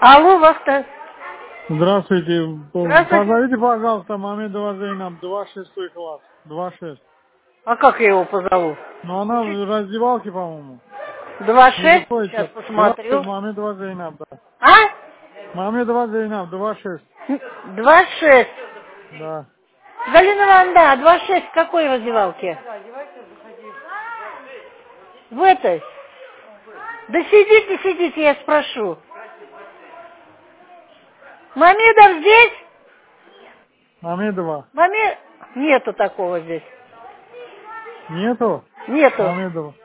Алло, Вахтанг. Здравствуйте. Здравствуйте. Позовите, пожалуйста, Мамедова Зейнаб, 26 класс. 26. А как я его позову? Но она в раздевалке, по-моему. Не 26? Сейчас выходит. посмотрю. Мамедова Зейнаб, да. А? Мамедова Зейнаб, 26. 26. Да. Галина Ивановна, да, 26 в какой раздевалке? В этой? Да сидите, я спрошу. Мамедов здесь? Мамедова. Нету такого здесь. Нету? Нету. Мамедова.